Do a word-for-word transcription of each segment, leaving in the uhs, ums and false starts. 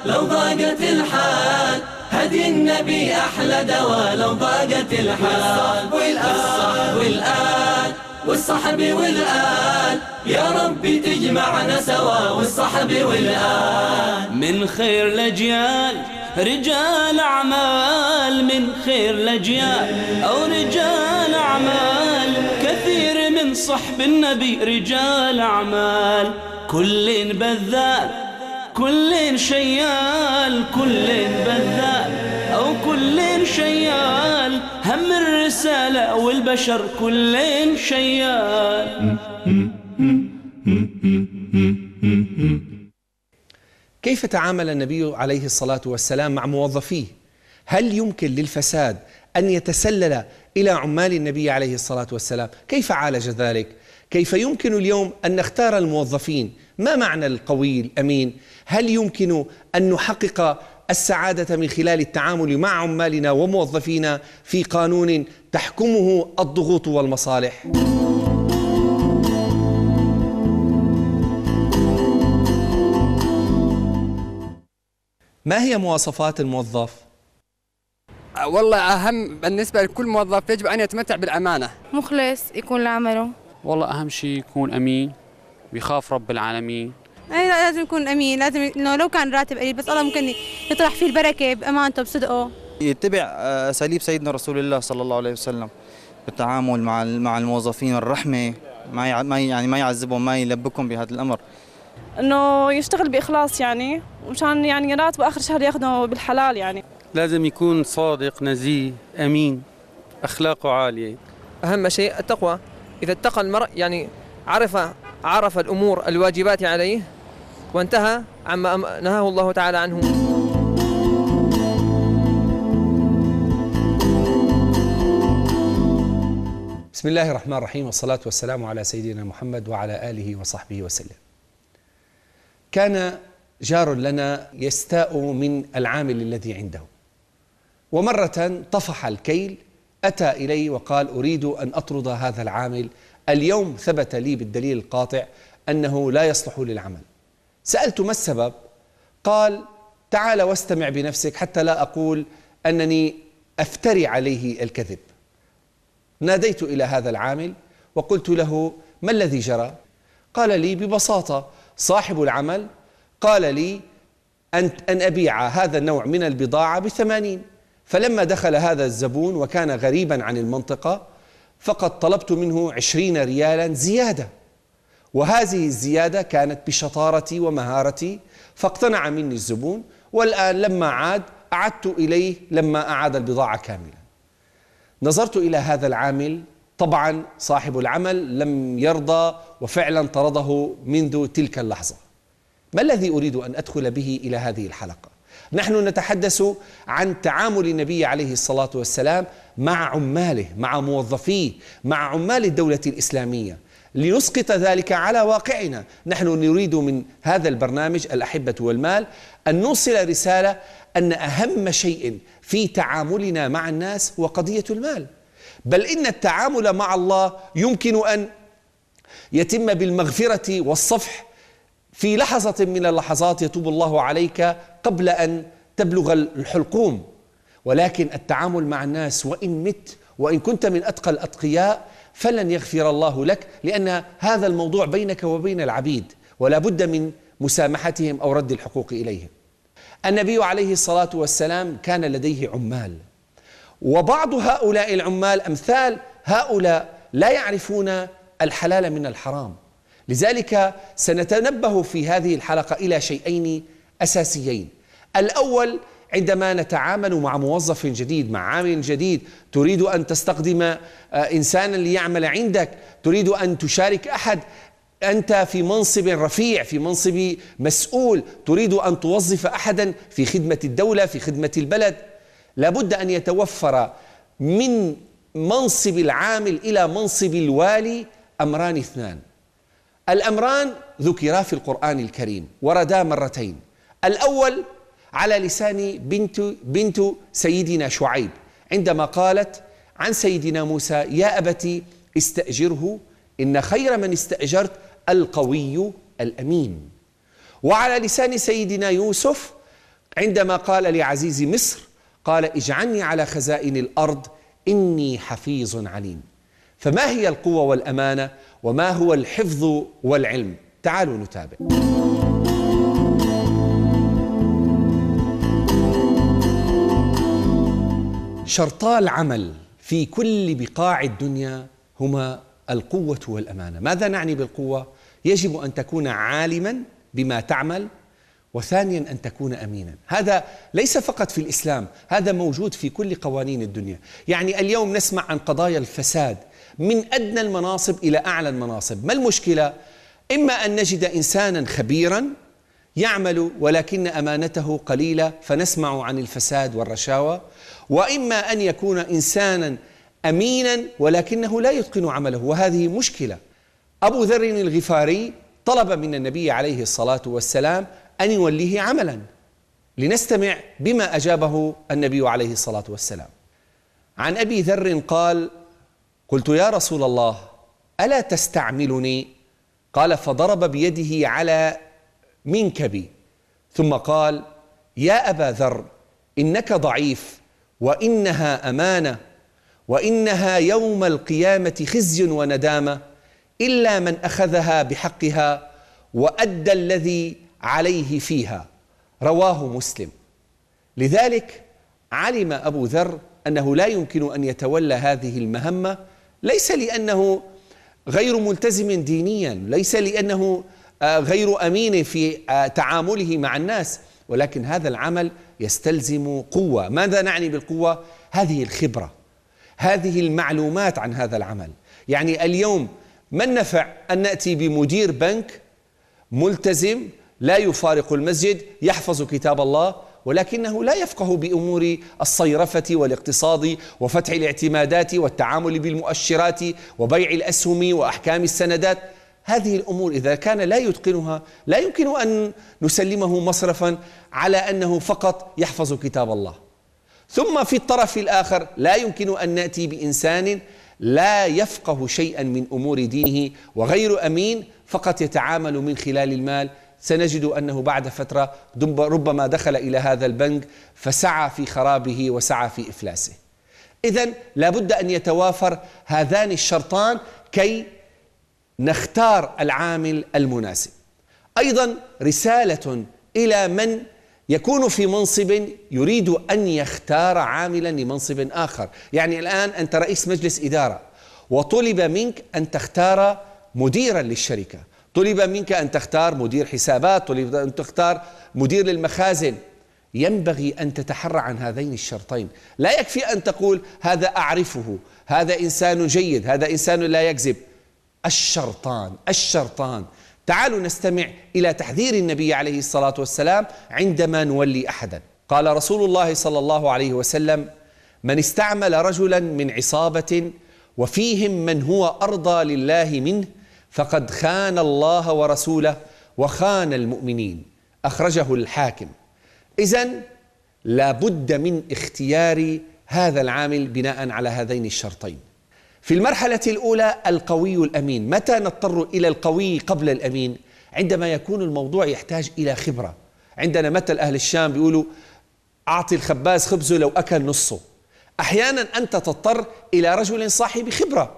لو ضاقت الحال هدي النبي أحلى دواء. لو ضاقت الحال والصحب والآل والصحب والآل يا ربي تجمعنا سوا. والصحب والآل من خير الأجيال رجال أعمال، من خير الأجيال أو رجال أعمال، كثير من صحب النبي رجال أعمال. كل بذال كل شيال، كل بذال أو كل شيال، هم الرسالة والبشر كل شيال. كيف تعامل النبي عليه الصلاة والسلام مع موظفيه؟ هل يمكن للفساد أن يتسلل إلى عمال النبي عليه الصلاة والسلام؟ كيف عالج ذلك؟ كيف يمكن اليوم أن نختار الموظفين؟ ما معنى القوي الأمين؟ هل يمكن أن نحقق السعادة من خلال التعامل مع عمالنا وموظفينا في قانون تحكمه الضغوط والمصالح؟ ما هي مواصفات الموظف؟ والله أهم بالنسبة لكل موظف يجب أن يتمتع بالأمانة، مخلص يكون لعمله. والله أهم شيء يكون أمين ويخاف رب العالمين. أي لازم يكون أمين، لازم إنه لو كان راتب قليل بس الله ممكن يطرح فيه البركة بأمانته بصدقه. يتبع أساليب سيدنا رسول الله صلى الله عليه وسلم بالتعامل مع مع الموظفين، الرحمة، ما يعني ما يعذبهم، ما يلبكهم بهذا الأمر. إنه يشتغل بإخلاص يعني، ومشان يعني راتبه آخر شهر ياخده بالحلال يعني. لازم يكون صادق، نزيه، أمين، أخلاقه عالية. أهم شيء التقوى. إذا اتقى المرء يعني عرف عرف الأمور الواجبات عليه وانتهى عما نهاه الله تعالى عنه. بسم الله الرحمن الرحيم، والصلاة والسلام على سيدنا محمد وعلى آله وصحبه وسلم. كان جار لنا يستاء من العامل الذي عنده، ومرة طفح الكيل، أتى إلي وقال أريد أن أطرد هذا العامل، اليوم ثبت لي بالدليل القاطع أنه لا يصلح للعمل. سألت ما السبب؟ قال تعال واستمع بنفسك حتى لا أقول أنني أفتري عليه الكذب. ناديت إلى هذا العامل وقلت له ما الذي جرى؟ قال لي ببساطة صاحب العمل قال لي أن أن أبيع هذا النوع من البضاعة بثمانين، فلما دخل هذا الزبون وكان غريبا عن المنطقة فقد طلبت منه عشرين ريالا زيادة، وهذه الزيادة كانت بشطارتي ومهارتي، فاقتنع مني الزبون، والآن لما عاد أعدت إليه لما أعاد البضاعة كاملة. نظرت إلى هذا العامل، طبعا صاحب العمل لم يرضى وفعلا طرده منذ تلك اللحظة. ما الذي أريد أن أدخل به إلى هذه الحلقة؟ نحن نتحدث عن تعامل النبي عليه الصلاة والسلام مع عماله، مع موظفيه، مع عمال الدولة الإسلامية، لنسقط ذلك على واقعنا. نحن نريد من هذا البرنامج الأحبة والمال أن نوصل رسالة أن أهم شيء في تعاملنا مع الناس هو قضية المال، بل إن التعامل مع الله يمكن أن يتم بالمغفرة والصفح في لحظة من اللحظات، يتوب الله عليك قبل أن تبلغ الحلقوم. ولكن التعامل مع الناس وإن مت وإن كنت من أتقى الأتقياء فلن يغفر الله لك، لأن هذا الموضوع بينك وبين العبيد، ولا بد من مسامحتهم أو رد الحقوق إليهم. النبي عليه الصلاة والسلام كان لديه عمال، وبعض هؤلاء العمال أمثال هؤلاء لا يعرفون الحلال من الحرام. لذلك سنتنبه في هذه الحلقة إلى شيئين أساسيين. الأول، عندما نتعامل مع موظف جديد، مع عامل جديد، تريد أن تستخدم إنسانا ليعمل عندك، تريد أن تشارك أحد، أنت في منصب رفيع، في منصب مسؤول، تريد أن توظف أحدا في خدمة الدولة، في خدمة البلد، لابد أن يتوفر من منصب العامل إلى منصب الوالي أمران اثنان. الأمران ذكرا في القرآن الكريم، وردا مرتين. الأول على لسان بنت بنت سيدنا شعيب عندما قالت عن سيدنا موسى يا أبت استأجره إن خير من استأجرت القوي الأمين. وعلى لسان سيدنا يوسف عندما قال لعزيز مصر قال اجعلني على خزائن الأرض إني حفيظ عليم. فما هي القوة والأمانة وما هو الحفظ والعلم؟ تعالوا نتابع. شرطا العمل في كل بقاع الدنيا هما القوة والأمانة. ماذا نعني بالقوة؟ يجب أن تكون عالما بما تعمل، وثانيا أن تكون أمينا. هذا ليس فقط في الإسلام، هذا موجود في كل قوانين الدنيا. يعني اليوم نسمع عن قضايا الفساد من أدنى المناصب إلى أعلى المناصب. ما المشكلة؟ إما أن نجد إنسانا خبيرا يعمل ولكن أمانته قليلة فنسمع عن الفساد والرشاوى، وإما أن يكون إنسانا أمينا ولكنه لا يتقن عمله، وهذه مشكلة. أبو ذر الغفاري طلب من النبي عليه الصلاة والسلام أن يوليه عملا، لنستمع بما أجابه النبي عليه الصلاة والسلام. عن أبي ذر قال: قلت يا رسول الله ألا تستعملني؟ قال: فضرب بيده على منكبي ثم قال: يا أبا ذر إنك ضعيف وإنها أمانة وإنها يوم القيامة خزي وندامة إلا من أخذها بحقها وأدى الذي عليه فيها. رواه مسلم. لذلك علم أبو ذر أنه لا يمكن أن يتولى هذه المهمة، ليس لأنه غير ملتزم دينيا، ليس لأنه غير أمين في تعامله مع الناس، ولكن هذا العمل يستلزم قوة. ماذا نعني بالقوة؟ هذه الخبرة، هذه المعلومات عن هذا العمل. يعني اليوم ما النفع أن نأتي بمدير بنك ملتزم لا يفارق المسجد يحفظ كتاب الله ولكنه لا يفقه بأمور الصيرفة والاقتصاد وفتح الاعتمادات والتعامل بالمؤشرات وبيع الأسهم وأحكام السندات؟ هذه الأمور إذا كان لا يتقنها لا يمكن أن نسلمه مصرفا على أنه فقط يحفظ كتاب الله. ثم في الطرف الآخر لا يمكن أن نأتي بإنسان لا يفقه شيئا من أمور دينه وغير أمين فقط يتعامل من خلال المال. سنجد أنه بعد فترة ربما دخل إلى هذا البنك فسعى في خرابه وسعى في إفلاسه. إذن لابد أن يتوافر هذان الشرطان كي نختار العامل المناسب. أيضا رسالة إلى من يكون في منصب يريد أن يختار عاملا لمنصب آخر. يعني الآن أنت رئيس مجلس إدارة وطلب منك أن تختار مديرا للشركة، طلب منك أن تختار مدير حسابات، طلب أن تختار مدير للمخازن. ينبغي أن تتحرى عن هذين الشرطين. لا يكفي أن تقول هذا أعرفه، هذا إنسان جيد، هذا إنسان لا يكذب. الشرطان الشرطان تعالوا نستمع إلى تحذير النبي عليه الصلاة والسلام عندما نولي أحدا. قال رسول الله صلى الله عليه وسلم: من استعمل رجلا من عصابة وفيهم من هو أرضى لله منه فقد خان الله ورسوله وخان المؤمنين. أخرجه الحاكم. إذن لا بد من اختيار هذا العامل بناء على هذين الشرطين. في المرحلة الأولى القوي الأمين. متى نضطر إلى القوي قبل الأمين؟ عندما يكون الموضوع يحتاج إلى خبرة. عندنا مثل أهل الشام بيقولوا: أعطي الخباز خبزه لو أكل نصه. أحيانا أنت تضطر إلى رجل صاحب خبرة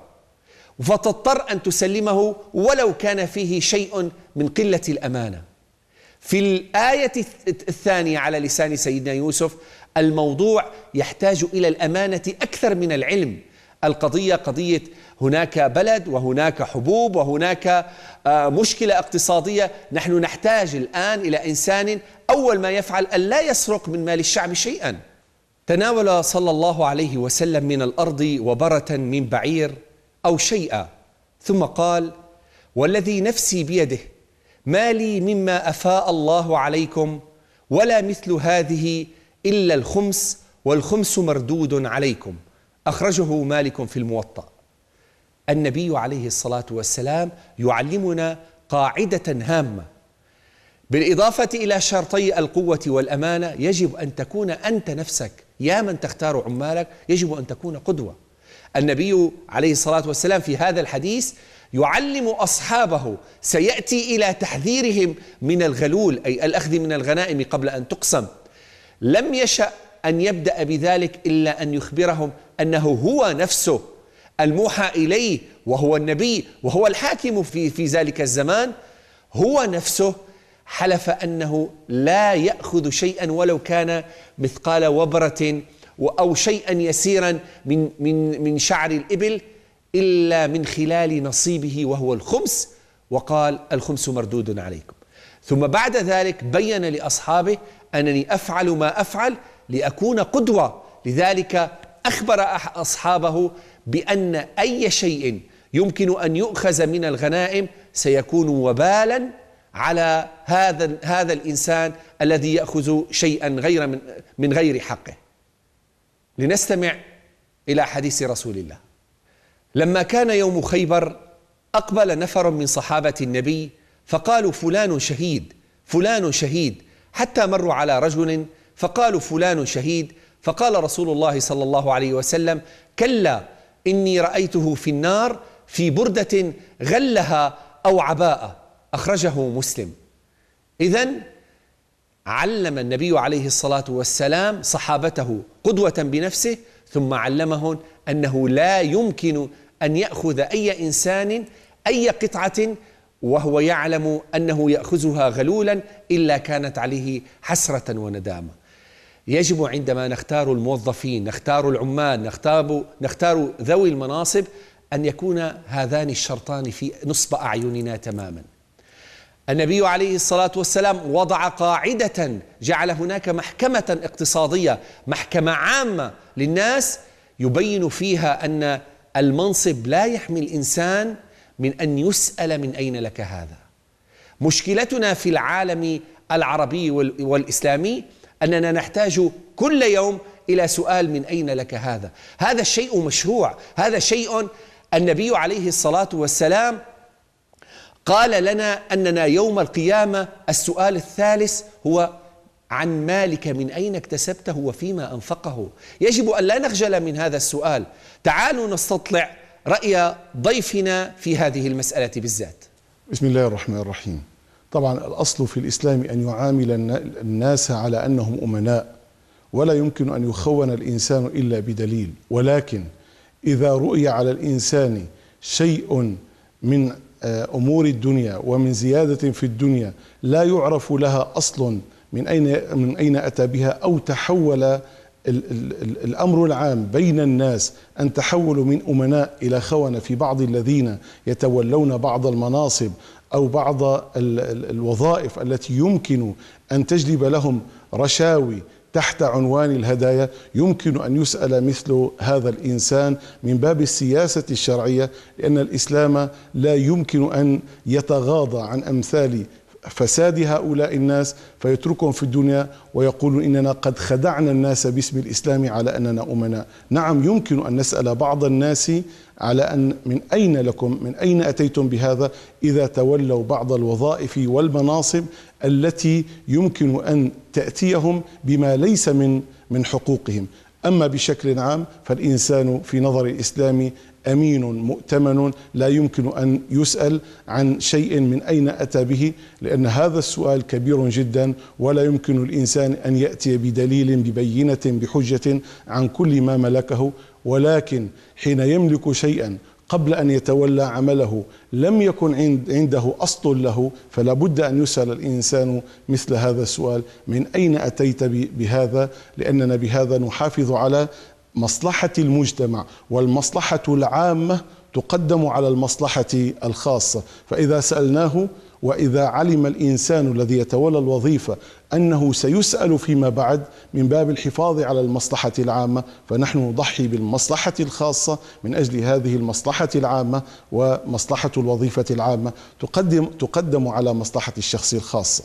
فتضطر أن تسلمه ولو كان فيه شيء من قلة الأمانة. في الآية الثانية على لسان سيدنا يوسف الموضوع يحتاج إلى الأمانة أكثر من العلم. القضية قضية هناك بلد وهناك حبوب وهناك مشكلة اقتصادية. نحن نحتاج الآن إلى إنسان أول ما يفعل أن لا يسرق من مال الشعب شيئا. تناول صلى الله عليه وسلم من الأرض وبرة من بعير أو شيئا ثم قال: والذي نفسي بيده ما لي مما أفاء الله عليكم ولا مثل هذه إلا الخمس والخمس مردود عليكم. أخرجه مالك في الموطأ. النبي عليه الصلاة والسلام يعلمنا قاعدة هامة. بالإضافة إلى شرطي القوة والأمانة يجب أن تكون أنت نفسك يا من تختار عمالك يجب أن تكون قدوة. النبي عليه الصلاة والسلام في هذا الحديث يعلم أصحابه، سيأتي إلى تحذيرهم من الغلول أي الأخذ من الغنائم قبل أن تقسم. لم يشأ أن يبدأ بذلك إلا أن يخبرهم أنه هو نفسه الموحى إليه، وهو النبي وهو الحاكم في في ذلك الزمان، هو نفسه حلف أنه لا يأخذ شيئا ولو كان مثقال وبرة أو شيئا يسيرا من من من شعر الإبل إلا من خلال نصيبه وهو الخمس، وقال الخمس مردود عليكم. ثم بعد ذلك بين لأصحابه أنني أفعل ما أفعل لأكون قدوة، لذلك أخبر أصحابه بأن أي شيء يمكن أن يؤخذ من الغنائم سيكون وبالا على هذا هذا الإنسان الذي يأخذ شيئا غير من من غير حقه. لنستمع إلى حديث رسول الله. لما كان يوم خيبر أقبل نفر من صحابة النبي فقالوا فلان شهيد فلان شهيد، حتى مروا على رجل فقالوا فلان شهيد، فقال رسول الله صلى الله عليه وسلم كلا إني رأيته في النار في بردة غلها أو عباءة، أخرجه مسلم. إذن علم النبي عليه الصلاة والسلام صحابته قدوة بنفسه، ثم علمهم أنه لا يمكن أن يأخذ أي إنسان أي قطعة وهو يعلم أنه يأخذها غلولا إلا كانت عليه حسرة وندامة. يجب عندما نختار الموظفين، نختار العمال، نختار, نختار ذوي المناصب أن يكون هذان الشرطان في نصب أعيننا تماما. النبي عليه الصلاة والسلام وضع قاعدة، جعل هناك محكمة اقتصادية، محكمة عامة للناس يبين فيها أن المنصب لا يحمي الإنسان من أن يسأل من أين لك هذا. مشكلتنا في العالم العربي والإسلامي أننا نحتاج كل يوم إلى سؤال من أين لك هذا. هذا الشيء مشروع، هذا شيء النبي عليه الصلاة والسلام قال لنا أننا يوم القيامة السؤال الثالث هو عن مالك من أين اكتسبته وفيما أنفقه. يجب أن لا نخجل من هذا السؤال. تعالوا نستطلع رأي ضيفنا في هذه المسألة بالذات. بسم الله الرحمن الرحيم. طبعا الأصل في الإسلام أن يعامل الناس على أنهم أمناء، ولا يمكن أن يخون الإنسان إلا بدليل، ولكن إذا رؤي على الإنسان شيء من أمور الدنيا ومن زيادة في الدنيا لا يعرف لها أصل من أين من أين أتى بها، أو تحول الأمر العام بين الناس أن تحولوا من أمناء إلى خونة في بعض الذين يتولون بعض المناصب أو بعض الوظائف التي يمكن أن تجلب لهم رشاوي تحت عنوان الهدايا، يمكن أن يسأل مثل هذا الإنسان من باب السياسة الشرعية، لأن الإسلام لا يمكن أن يتغاضى عن أمثال فساد هؤلاء الناس فيتركهم في الدنيا ويقولون إننا قد خدعنا الناس باسم الإسلام على أننا أمناء. نعم، يمكن أن نسأل بعض الناس على أن من أين لكم، من أين أتيتم بهذا، إذا تولوا بعض الوظائف والمناصب التي يمكن أن تأتيهم بما ليس من من حقوقهم. أما بشكل عام فالإنسان في نظر الإسلام أمين مؤتمن، لا يمكن أن يسأل عن شيء من أين أتى به، لأن هذا السؤال كبير جدا، ولا يمكن الإنسان أن يأتي بدليل ببينة بحجة عن كل ما ملكه. ولكن حين يملك شيئا قبل أن يتولى عمله لم يكن عنده أصل له، فلا بد أن يسأل الإنسان مثل هذا السؤال: من أين أتيت بهذا؟ لأننا بهذا نحافظ على مصلحة المجتمع، والمصلحة العامة تقدم على المصلحة الخاصة. فإذا سألناه وإذا علم الإنسان الذي يتولى الوظيفة أنه سيسأل فيما بعد من باب الحفاظ على المصلحة العامة، فنحن نضحي بالمصلحة الخاصة من أجل هذه المصلحة العامة، ومصلحة الوظيفة العامة تقدم تقدم على مصلحة الشخص الخاصة.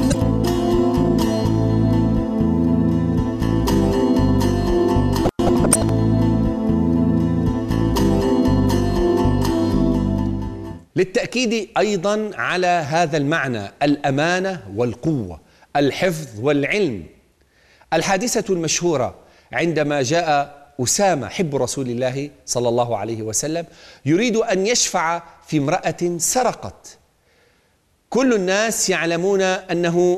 للتأكيد أيضا على هذا المعنى، الأمانة والقوة، الحفظ والعلم. الحادثة المشهورة عندما جاء أسامة حب رسول الله صلى الله عليه وسلم يريد أن يشفع في امرأة سرقت. كل الناس يعلمون أنه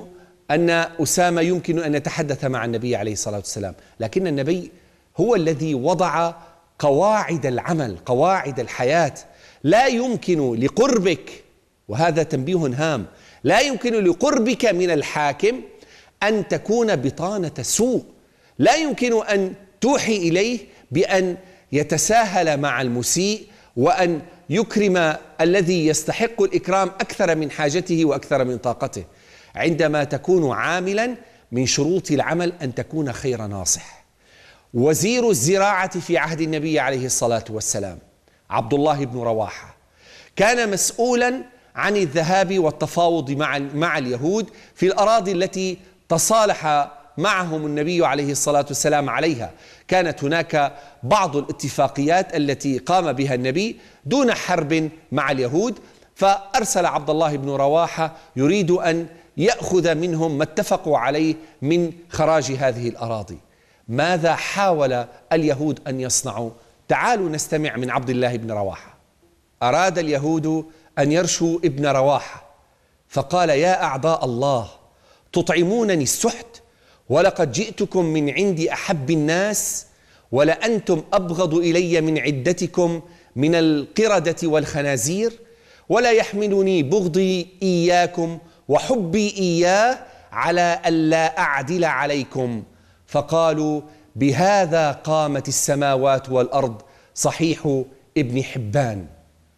أن أسامة يمكن أن يتحدث مع النبي عليه الصلاة والسلام، لكن النبي هو الذي وضع قواعد العمل، قواعد الحياة. لا يمكن لقربك، وهذا تنبيه هام، لا يمكن لقربك من الحاكم أن تكون بطانة سوء، لا يمكن أن توحي إليه بأن يتساهل مع المسيء وأن يكرم الذي يستحق الإكرام أكثر من حاجته وأكثر من طاقته. عندما تكون عاملا من شروط العمل أن تكون خير ناصح. وزير الزراعة في عهد النبي عليه الصلاة والسلام عبد الله بن رواحة كان مسؤولا عن الذهاب والتفاوض مع مع اليهود في الأراضي التي تصالح معهم النبي عليه الصلاة والسلام عليها. كانت هناك بعض الاتفاقيات التي قام بها النبي دون حرب مع اليهود، فأرسل عبد الله بن رواحة يريد أن يأخذ منهم ما اتفقوا عليه من خراج هذه الأراضي. ماذا حاول اليهود أن يصنعوا؟ تعالوا نستمع من عبد الله بن رواحة. أراد اليهود أن يرشوا ابن رواحة فقال: يا أعداء الله، تطعمونني السحت ولقد جئتكم من عند أحب الناس، ولأنتم أبغض إلي من عدتكم من القردة والخنازير، ولا يحملني بغضي إياكم وحبي إياه على ألا أعدل عليكم. فقالوا: بهذا قامت السماوات والأرض. صحيح ابن حبان.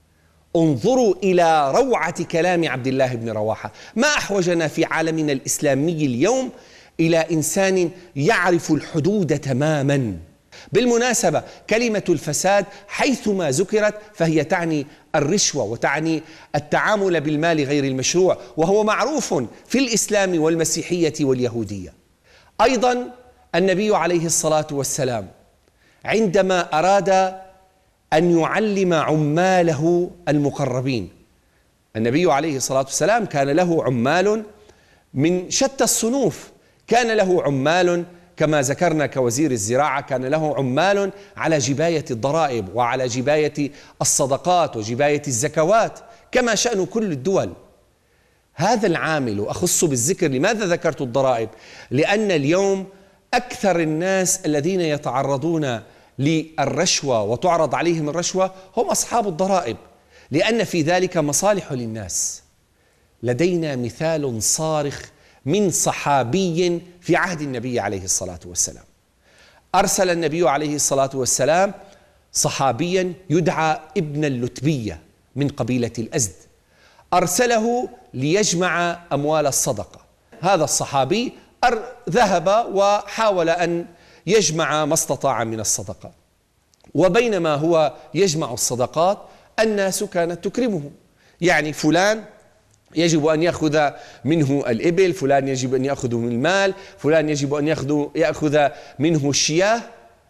انظروا إلى روعة كلام عبد الله بن رواحة. ما أحوجنا في عالمنا الإسلامي اليوم إلى إنسان يعرف الحدود تماما. بالمناسبة كلمة الفساد حيثما ذكرت فهي تعني الرشوة وتعني التعامل بالمال غير المشروع، وهو معروف في الإسلام والمسيحية واليهودية. أيضا النبي عليه الصلاة والسلام عندما أراد أن يعلم عماله المقربين، النبي عليه الصلاة والسلام كان له عمال من شتى الصنوف، كان له عمال كما ذكرنا كوزير الزراعة، كان له عمال على جباية الضرائب وعلى جباية الصدقات وجباية الزكوات كما شأن كل الدول. هذا العامل أخص بالذكر. لماذا ذكرت الضرائب؟ لأن اليوم أكثر الناس الذين يتعرضون للرشوة وتعرض عليهم الرشوة هم أصحاب الضرائب، لأن في ذلك مصالح للناس. لدينا مثال صارخ من صحابي في عهد النبي عليه الصلاة والسلام. أرسل النبي عليه الصلاة والسلام صحابيا يدعى ابن اللتبية من قبيلة الأزد، أرسله ليجمع أموال الصدقة. هذا الصحابي ذهب وحاول أن يجمع ما استطاع من الصدقات، وبينما هو يجمع الصدقات الناس كانت تكرمه. يعني فلان يجب أن يأخذ منه الإبل، فلان يجب أن يأخذ من المال، فلان يجب أن يأخذ منه الشياه.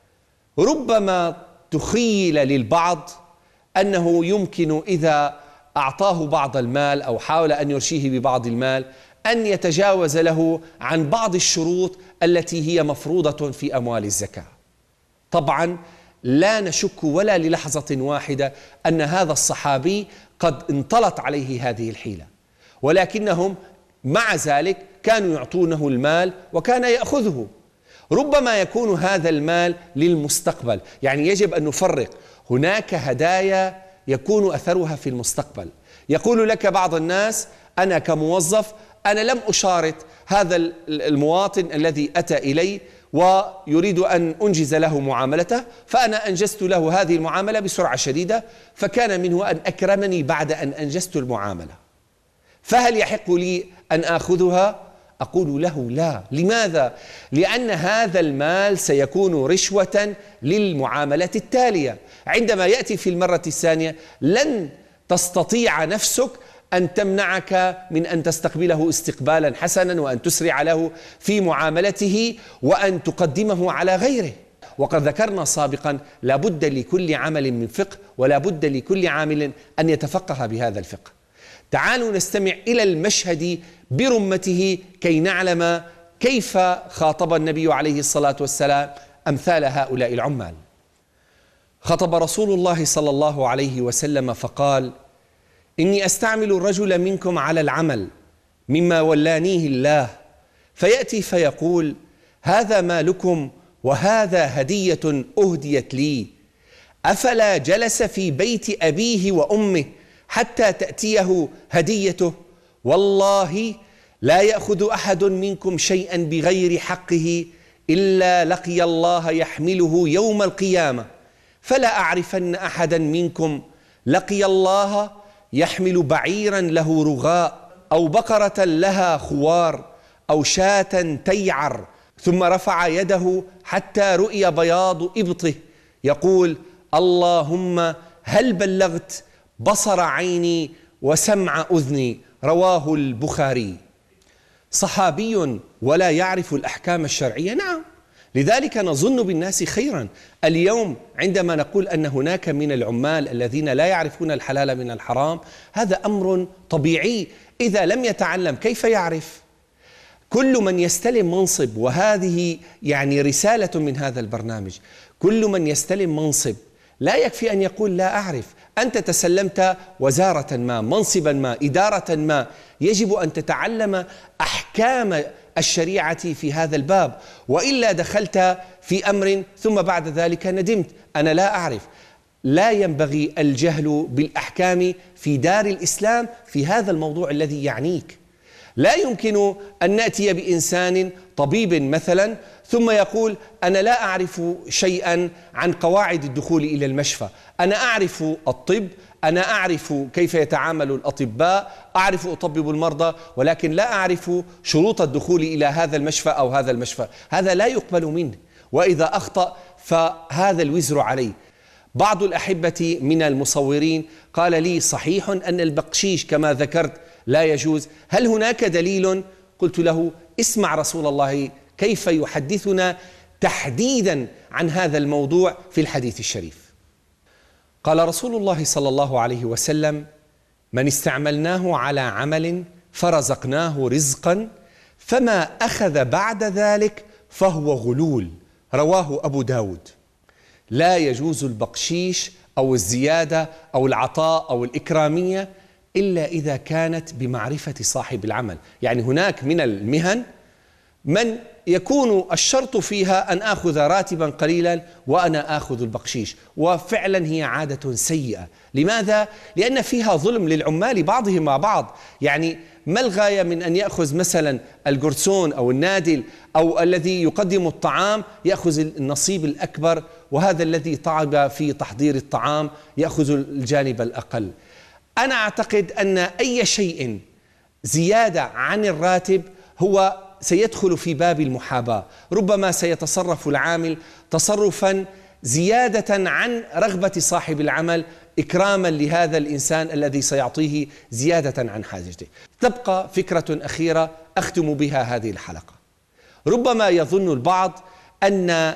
ربما تخيل للبعض أنه يمكن إذا أعطاه بعض المال أو حاول أن يرشيه ببعض المال أن يتجاوز له عن بعض الشروط التي هي مفروضة في أموال الزكاة. طبعا لا نشك ولا للحظة واحدة أن هذا الصحابي قد انطلت عليه هذه الحيلة، ولكنهم مع ذلك كانوا يعطونه المال وكان يأخذه. ربما يكون هذا المال للمستقبل، يعني يجب أن نفرق. هناك هدايا يكون أثرها في المستقبل. يقول لك بعض الناس: أنا كموظف أنا لم أشارط هذا المواطن الذي أتى إلي ويريد أن أنجز له معاملته، فأنا أنجزت له هذه المعاملة بسرعة شديدة، فكان منه أن أكرمني بعد أن أنجزت المعاملة، فهل يحق لي أن آخذها؟ أقول له لا. لماذا؟ لأن هذا المال سيكون رشوة للمعاملة التالية. عندما يأتي في المرة الثانية لن تستطيع نفسك أن تمنعك من أن تستقبله استقبالا حسنا وأن تسرع له في معاملته وأن تقدمه على غيره. وقد ذكرنا سابقا لا بد لكل عمل من فقه، ولا بد لكل عامل أن يتفقه بهذا الفقه. تعالوا نستمع إلى المشهد برمته كي نعلم كيف خاطب النبي عليه الصلاة والسلام أمثال هؤلاء العمال. خطب رسول الله صلى الله عليه وسلم فقال: إني أستعمل الرجل منكم على العمل مما ولانيه الله، فيأتي فيقول: هذا مالكم وهذا هدية أهديت لي، أفلا جلس في بيت أبيه وأمه حتى تأتيه هديته؟ والله لا يأخذ أحد منكم شيئا بغير حقه إلا لقي الله يحمله يوم القيامة، فلا أعرفن أحدا منكم لقي الله يحمل بعيرا له رغاء أو بقرة لها خوار أو شاة تيعر ثم رفع يده حتى رؤي بياض إبطه يقول: اللهم هل بلغت بصر عيني وسمع أذني. رواه البخاري. صحابي ولا يعرف الأحكام الشرعية؟ نعم، لذلك نظن بالناس خيرا. اليوم عندما نقول أن هناك من العمال الذين لا يعرفون الحلال من الحرام، هذا أمر طبيعي. إذا لم يتعلم كيف يعرف؟ كل من يستلم منصب، وهذه يعني رسالة من هذا البرنامج، كل من يستلم منصب لا يكفي أن يقول لا أعرف. أنت تسلمت وزارة ما، منصبا ما، إدارة ما، يجب أن تتعلم أحكام الشريعة في هذا الباب، وإلا دخلت في أمر ثم بعد ذلك ندمت: أنا لا أعرف. لا ينبغي الجهل بالأحكام في دار الإسلام في هذا الموضوع الذي يعنيك. لا يمكن أن نأتي بإنسان طبيب مثلا ثم يقول: أنا لا أعرف شيئا عن قواعد الدخول إلى المشفى، أنا أعرف الطب، أنا أعرف كيف يتعامل الأطباء، أعرف أطبب المرضى، ولكن لا أعرف شروط الدخول إلى هذا المشفى أو هذا المشفى. هذا لا يقبل منه، وإذا أخطأ فهذا الوزر عليه. بعض الأحبة من المصورين قال لي: صحيح أن البقشيش كما ذكرت لا يجوز، هل هناك دليل؟ قلت له: اسمع رسول الله كيف يحدثنا تحديدا عن هذا الموضوع في الحديث الشريف. قال رسول الله صلى الله عليه وسلم: من استعملناه على عمل فرزقناه رزقا فما أخذ بعد ذلك فهو غلول. رواه أبو داود. لا يجوز البقشيش أو الزيادة أو العطاء أو الإكرامية إلا إذا كانت بمعرفة صاحب العمل. يعني هناك من المهن من يكون الشرط فيها أن آخذ راتبا قليلا وأنا آخذ البقشيش، وفعلا هي عادة سيئة. لماذا؟ لأن فيها ظلم للعمال بعضهم مع بعض. يعني ما الغاية من أن يأخذ مثلا الجرسون أو النادل أو الذي يقدم الطعام يأخذ النصيب الأكبر، وهذا الذي تعب في تحضير الطعام يأخذ الجانب الأقل؟ أنا أعتقد أن أي شيء زيادة عن الراتب هو سيدخل في باب المحاباة. ربما سيتصرف العامل تصرفا زيادة عن رغبة صاحب العمل إكراما لهذا الإنسان الذي سيعطيه زيادة عن حاجته. تبقى فكرة أخيرة أختم بها هذه الحلقة. ربما يظن البعض أن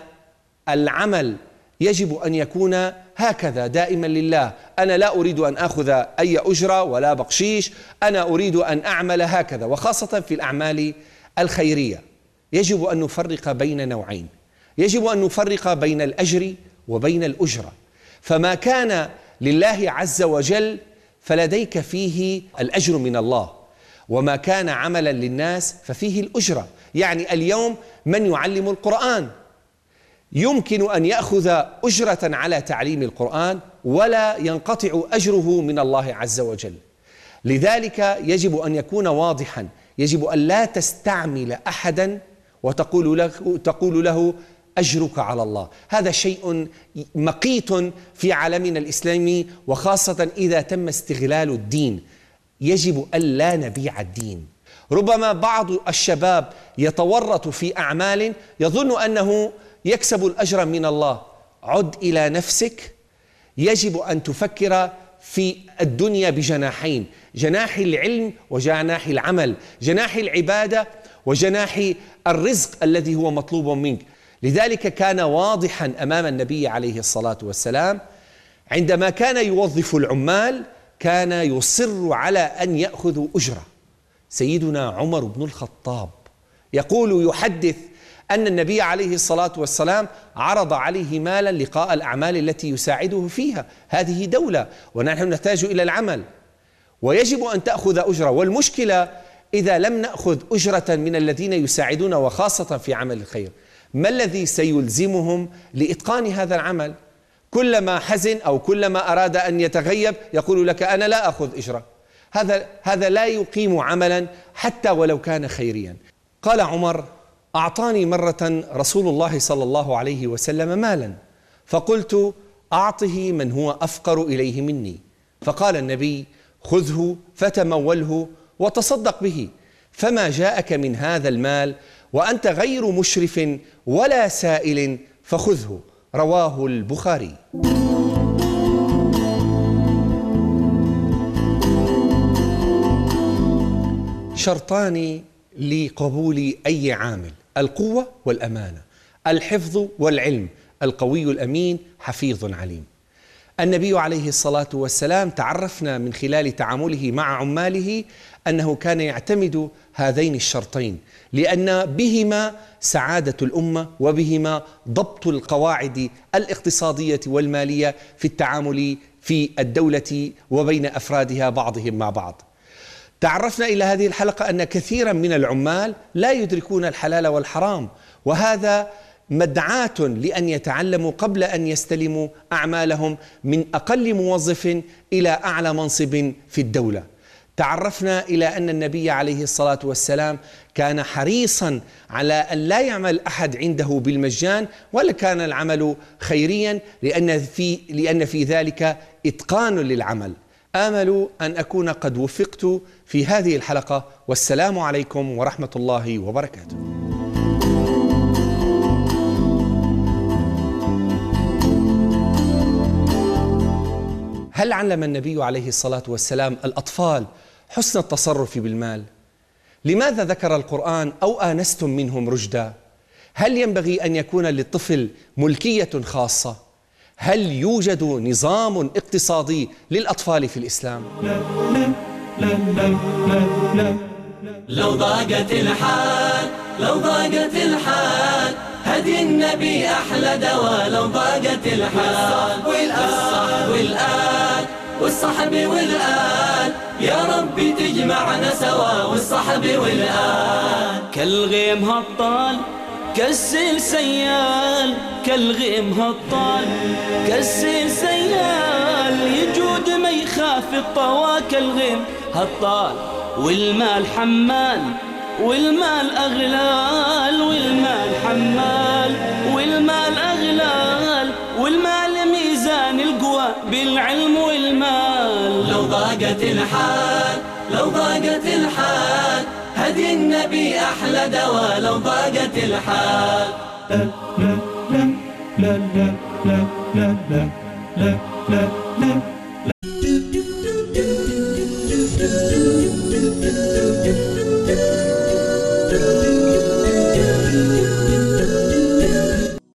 العمل يجب أن يكون هكذا دائما لله، أنا لا أريد أن أخذ أي أجرة ولا بقشيش، أنا أريد أن أعمل هكذا. وخاصة في الأعمال الخيرية يجب أن نفرق بين نوعين، يجب أن نفرق بين الأجر وبين الأجرة. فما كان لله عز وجل فلديك فيه الأجر من الله، وما كان عملا للناس ففيه الأجرة. يعني اليوم من يعلم القرآن يمكن أن يأخذ أجرة على تعليم القرآن ولا ينقطع أجره من الله عز وجل. لذلك يجب أن يكون واضحا، يجب أن لا تستعمل أحدا وتقول له, تقول له أجرك على الله. هذا شيء مقيت في عالمنا الإسلامي، وخاصة إذا تم استغلال الدين. يجب أن لا نبيع الدين. ربما بعض الشباب يتورط في أعمال يظن أنه يكسب الأجر من الله. عد إلى نفسك. يجب أن تفكر في الدنيا بجناحين: جناح العلم وجناح العمل، جناح العبادة وجناح الرزق الذي هو مطلوب منك. لذلك كان واضحا أمام النبي عليه الصلاة والسلام عندما كان يوظف العمال كان يصر على أن يأخذوا أجرة. سيدنا عمر بن الخطاب يقول يحدث أن النبي عليه الصلاة والسلام عرض عليه مالا لقاء الأعمال التي يساعده فيها. هذه دولة ونحن نحتاج إلى العمل ويجب أن تأخذ أجرة. والمشكلة إذا لم نأخذ أجرة من الذين يساعدون وخاصة في عمل الخير، ما الذي سيلزمهم لإتقان هذا العمل؟ كلما حزن أو كلما أراد أن يتغيب يقول لك أنا لا أخذ أجرة. هذا هذا لا يقيم عملا حتى ولو كان خيريا. قال عمر: أعطاني مرة رسول الله صلى الله عليه وسلم مالا، فقلت: أعطه من هو أفقر إليه مني. فقال النبي: خذه فتموله وتصدق به، فما جاءك من هذا المال وأنت غير مشرف ولا سائل فخذه. رواه البخاري. شرطان لقبول أي عامل: القوة والأمانة، الحفظ والعلم. القوي الأمين حفيظ عليم. النبي عليه الصلاة والسلام تعرفنا من خلال تعامله مع عماله أنه كان يعتمد هذين الشرطين، لأن بهما سعادة الأمة وبهما ضبط القواعد الاقتصادية والمالية في التعامل في الدولة وبين أفرادها بعضهم مع بعض. تعرفنا إلى هذه الحلقة أن كثيرا من العمال لا يدركون الحلال والحرام، وهذا مدعاة لأن يتعلموا قبل أن يستلموا أعمالهم من أقل موظف إلى أعلى منصب في الدولة. تعرفنا إلى أن النبي عليه الصلاة والسلام كان حريصا على أن لا يعمل أحد عنده بالمجان، ولا كان العمل خيريا، لأن في, لأن في ذلك إتقان للعمل. آمل أن أكون قد وفقت في هذه الحلقة، والسلام عليكم ورحمة الله وبركاته. هل علم النبي عليه الصلاة والسلام الأطفال حسن التصرف بالمال؟ لماذا ذكر القرآن أو آنستم منهم رشدا؟ هل ينبغي أن يكون للطفل ملكية خاصة؟ هل يوجد نظام اقتصادي للأطفال في الإسلام؟ لا لا لا لا لا لا. لو ضاقت الحال لو ضاقت الحال هدي النبي أحلى دواء. لو ضاقت الحال والصحب والآل والصحب والآل يا ربي تجمعنا سوا. والصحب والآل كالغيم هالطال كالسيل سيال، كالغيم هالطال كالسيل سيال، يجود ما يخاف الطوى. كالغيم هالطال والمال حمال والمال أغلال، والمال حمال والمال أغلال، والمال ميزان القوى بالعلم والمال. لو ضاقت الحال لو ضاقت الحال هدي النبي أحلى دواء. لو ضاقت الحال لا لا لا لا لا لا لا لا لا لا لا.